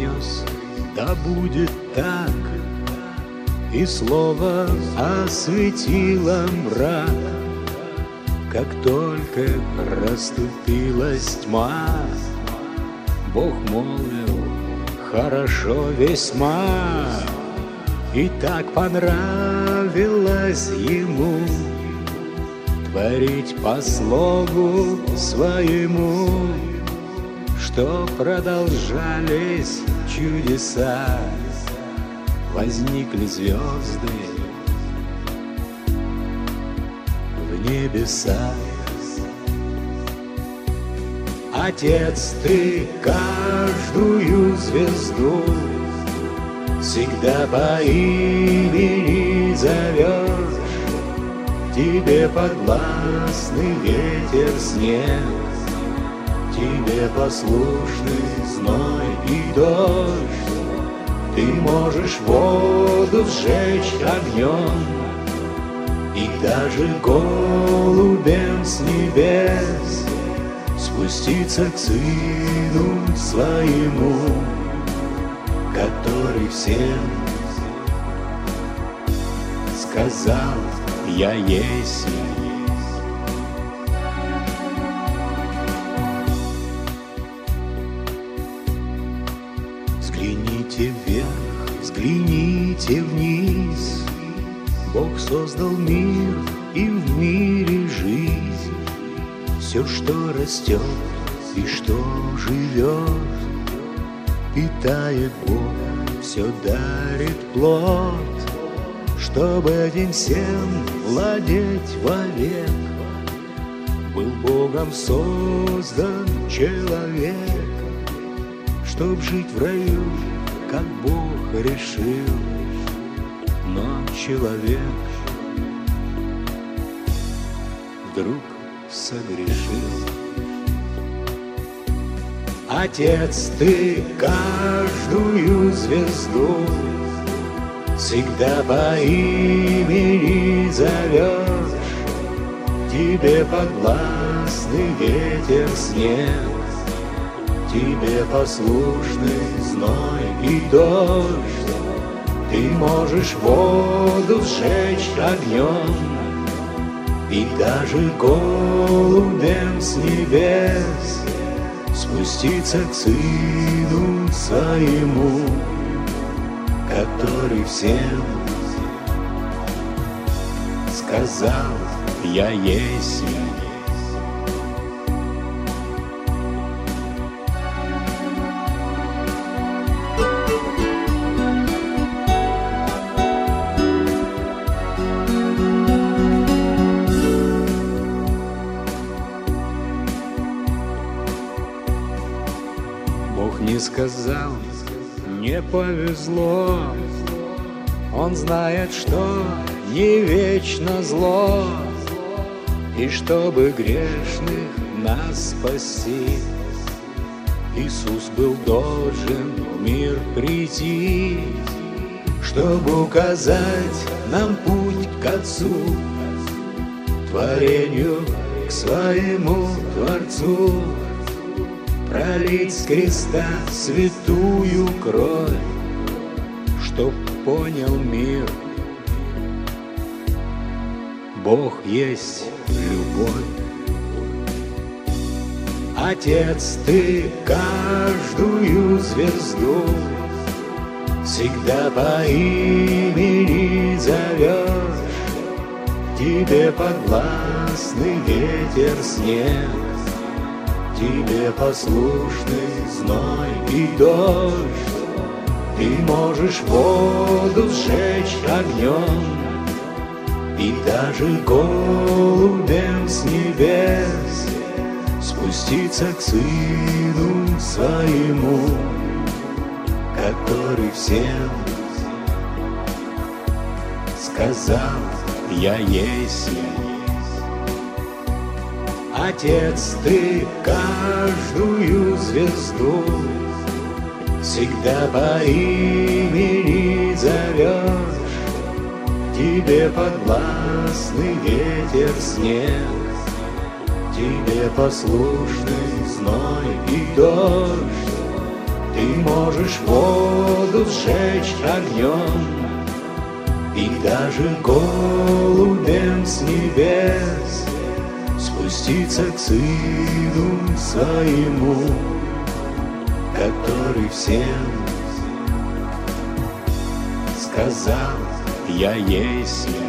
произнес: да будет так. И слово осветило мрак. Как только расступилась тьма, Бог молвил: хорошо весьма. И так понравилось ему творить по слогу своему, что продолжались чудеса. Возникли звезды в небесах. Отец, ты каждую звезду всегда по имени зовешь. Тебе подвластный ветер, снег, тебе послушны зной и дождь. Ты можешь воду сжечь огнем, и даже голубем с небес спуститься к сыну своему, который всем сказал: я есть. Взгляните вверх, взгляните вниз. Бог создал мир, и в мире жизнь. Все, что растет и что живет, питает Бог, все дарит плод, чтобы этим всем владеть вовек. Был Богом создан человек, чтоб жить в раю, как Бог решил. Но человек вдруг согрешил. Отец, ты каждую звезду всегда по имени зовешь. Тебе подвластный ветер, снег, тебе послушны зной и дождь. Ты можешь воду сжечь огнем, и даже голубем с небес спуститься к сыну своему, который всем сказал: я есть. Бог не сказал, не повезло. Он знает, что не вечно зло. И чтобы грешных нас спасти, Иисус был должен в мир прийти, чтобы указать нам путь к Отцу, творению, к своему Творцу, пролить с креста святую кровь, чтоб понял мир. Бог есть любовь. Отец, ты каждую звезду всегда по имени зовешь. Тебе подвластный ветер, снег, тебе послушны зной и дождь. Ты можешь воду сжечь огнем, и даже голубем с небес спуститься к сыну своему, который всем сказал: я есть. Отец, ты каждую звезду всегда по имени зовешь. Тебе подвластный ветер, снег, тебе послушны зной и дождь. Ты можешь воду сжечь огнем, и даже голубем с небес спуститься к сыну своему, который всем сказал: я есть я.